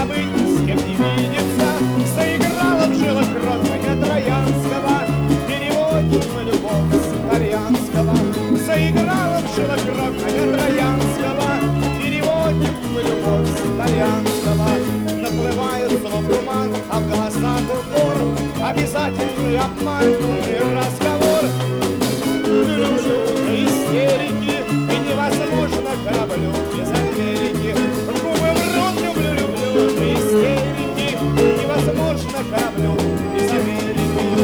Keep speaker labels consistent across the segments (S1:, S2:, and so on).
S1: забыть, с кем не видеться. Заиграла в жилах кровь коня Троянского, переводим мы любовь с итальянского. Заиграла в жилах кровь коня Троянского, переводим мы любовь с итальянского. Наплывает снова туман, а в голосах укор, обязательный обман, умный разговор. Истерики, и невозможно кораблю без Америки. Губы в рот люблю, люблю, истерики, невозможно кораблю без Америки.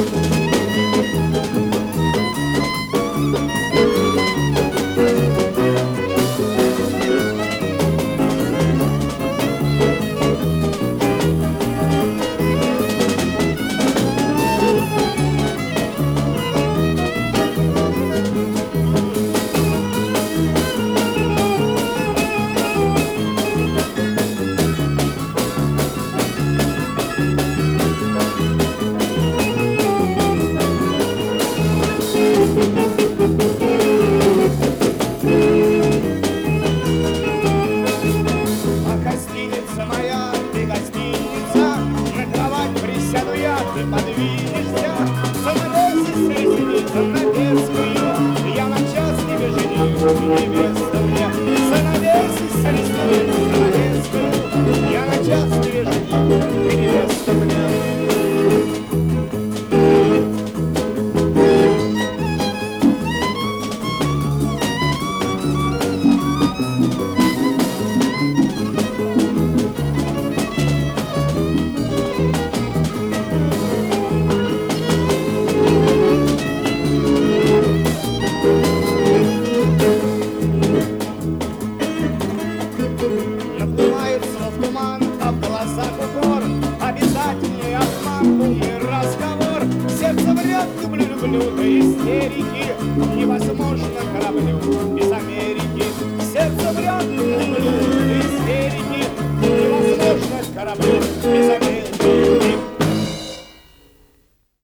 S1: Ты подвинешься, занавесишь резиницу на детскую. Я на час тебе женюсь, невеста мне. Занавесишь резиницу на детскую. Я на час тебе женюсь, невеста мне. Наплывает снов туман, а в глазах укор, обязательный обман, умный разговор. Сердце врет, люблю, люблю, до истерики, невозможно кораблю без Америки. Сердце врет, люблю, до истерики, невозможно кораблю без Америки.